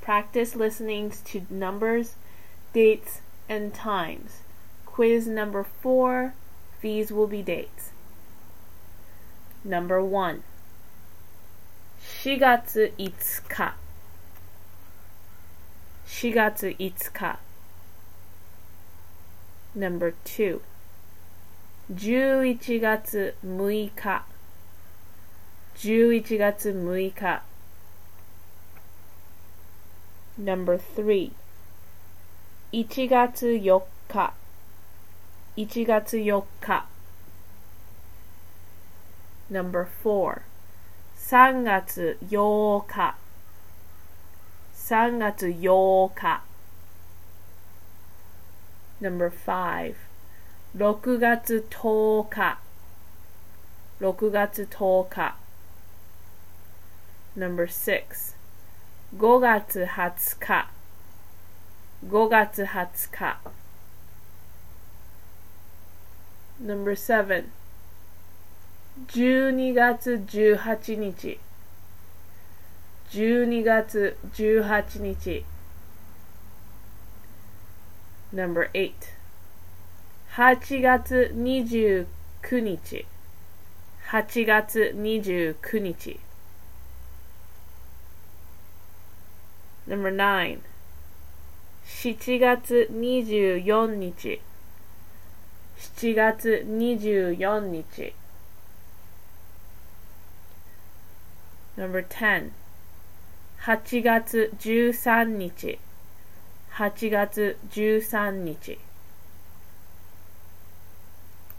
Practice listening to numbers, dates, and times. Quiz number 4. These will be dates. Number 1. 4月5日4月5日 Number 2. 11月6日11月6日 Number 3. 1月4日1月4日 Number 4. 3月8日3月8日 Number 5. 6月10日6月10日 Number 6. 5月20日5月20日 Number 7. 12月18日12月18日 Number 8. 8月29日8月29日 Number 9. 7月24日7月24日 Number 10. 8月13日8月13日